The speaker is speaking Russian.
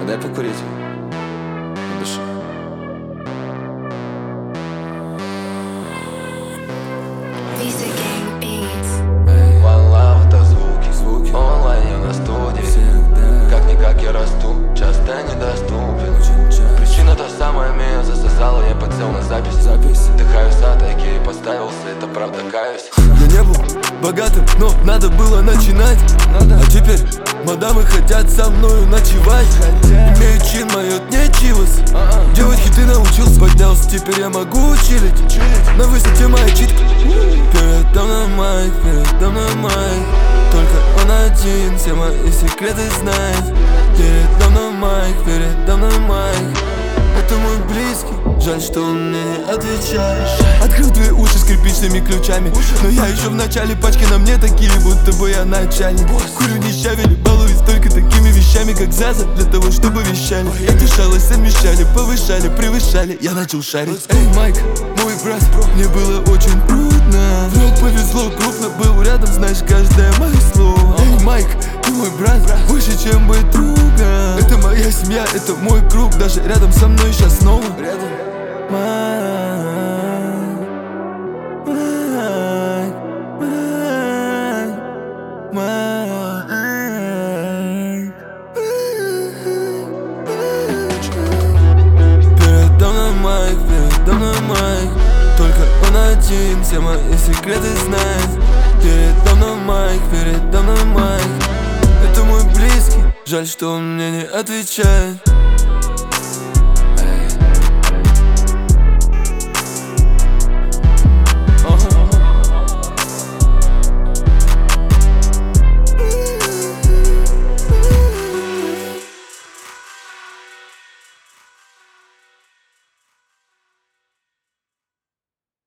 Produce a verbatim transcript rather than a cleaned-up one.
дай покурить. Дыши. One Love — это звуки, звуки. Онлайн я на студии. Всегда. Как-никак я расту, часто недоступен. Причина та самая, меня засосала, я подсел на запись. Запись. Вдыхаю сатаки и подставился, это правда, каюсь. Я не был богатым, но надо было начинать. Надо. А теперь мадамы хотят со мною ночевать. Имею чин, мое не чилось. А-а. Делать хиты научился, поднялся, теперь я могу чилить. На высоте моя читка. Передо мной майк, передо мной майк. Только он один, все мои секреты знает. Передо мной майк, передо мной майк. Это мой близкий, жаль, что он мне не отвечает. Открыл твои уши с кирпичными ключами, но я еще в начале, пачки на мне такие, будто бы я начальник. Курю не щавели, балуюсь только такими вещами, как Заза, для того, чтобы вещали. Я дышалась, совмещали, повышали, превышали, я начал шарить. Эй, Майк, мой брат, мне было очень трудно. Вдруг повезло, крупно был рядом, знаешь каждое мое слово. Эй, Майк, ты мой брат, больше, чем быть другом. Это моя семья, это мой круг, даже рядом со мной сейчас снова. Рядом. Майк, Майк, Майк, Майк. Передо мной майк, передо мной майк. Только он один, все мои секреты знает. Передо мной майк, передо мной майк. Это мой близкий, жаль, что он мне не отвечает.